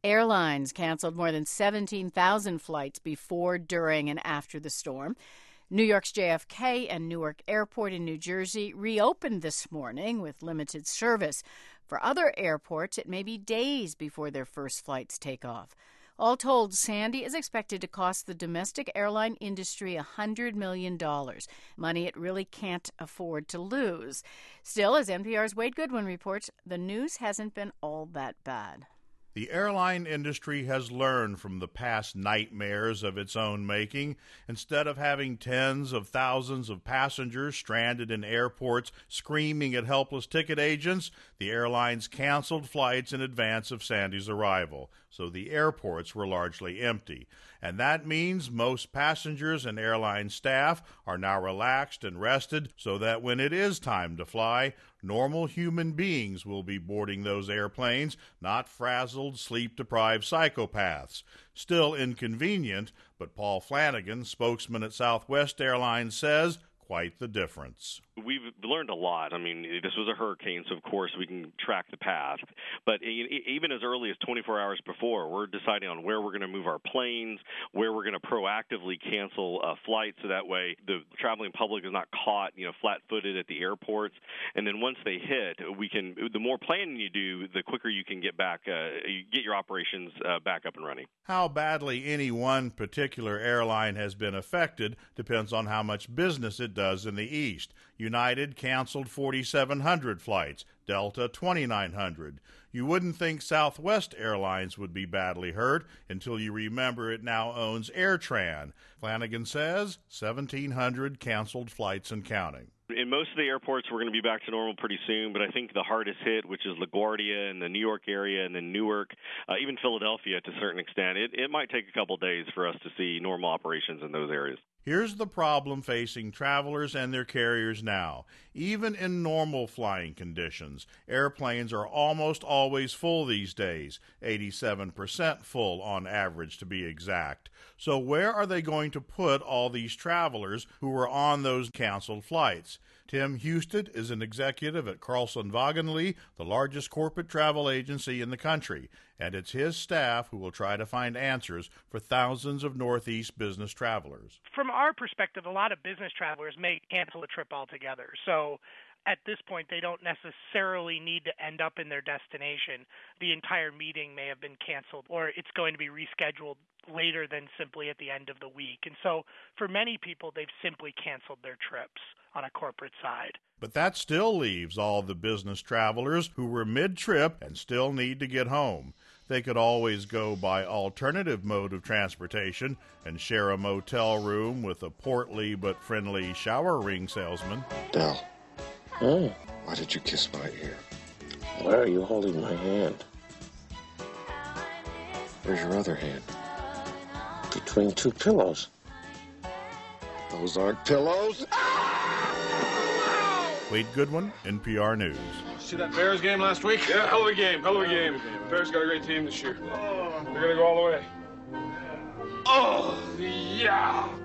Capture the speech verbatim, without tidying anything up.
Airlines canceled more than seventeen thousand flights before, during, and after the storm. New York's J F K and Newark Airport in New Jersey reopened this morning with limited service. For other airports, it may be days before their first flights take off. All told, Sandy is expected to cost the domestic airline industry one hundred million dollars, money it really can't afford to lose. Still, as N P R's Wade Goodwin reports, the news hasn't been all that bad. The airline industry has learned from the past nightmares of its own making. Instead of having tens of thousands of passengers stranded in airports screaming at helpless ticket agents, the airlines canceled flights in advance of Sandy's arrival, so the airports were largely empty. And that means most passengers and airline staff are now relaxed and rested so that when it is time to fly, normal human beings will be boarding those airplanes, not frazzled, sleep-deprived psychopaths. Still inconvenient, but Paul Flanagan, spokesman at Southwest Airlines, says quite the difference. We've learned a lot. I mean, this was a hurricane, so of course we can track the path. But even as early as twenty-four hours before, we're deciding on where we're going to move our planes, where we're going to proactively cancel uh, flights, so that way the traveling public is not caught, you know, flat-footed at the airports. And then once they hit, we can. The more planning you do, the quicker you can get back, uh, you get your operations uh, back up and running. How badly any one particular airline has been affected depends on how much business it does in the East. United canceled forty-seven hundred flights, Delta twenty-nine hundred. You wouldn't think Southwest Airlines would be badly hurt until you remember it now owns AirTran. Flanagan says seventeen hundred canceled flights and counting. In most of the airports, we're going to be back to normal pretty soon, but I think the hardest hit, which is LaGuardia and the New York area and then Newark, uh, even Philadelphia to a certain extent, it, it might take a couple days for us to see normal operations in those areas. Here's the problem facing travelers and their carriers now. Even in normal flying conditions, airplanes are almost always full these days, eighty-seven percent full on average to be exact. So where are they going to put all these travelers who were on those canceled flights? Tim Husted is an executive at Carlson Wagenli, the largest corporate travel agency in the country, and it's his staff who will try to find answers for thousands of Northeast business travelers. From our perspective, a lot of business travelers may cancel a trip altogether. So at this point, they don't necessarily need to end up in their destination. The entire meeting may have been canceled, or it's going to be rescheduled later than simply at the end of the week. And so for many people, they've simply canceled their trips on a corporate side. But that still leaves all the business travelers who were mid-trip and still need to get home. They could always go by alternative mode of transportation and share a motel room with a portly but friendly shower ring salesman. Del, Hmm. why did you kiss my ear? Why are you holding my hand? Where's your other hand? Between two pillows. Those aren't pillows. Wade Goodwin, N P R News. See that Bears game last week? Yeah, hell of a game, hell of a game. Bears got a great team this year. They're gonna go all the way. Oh, yeah!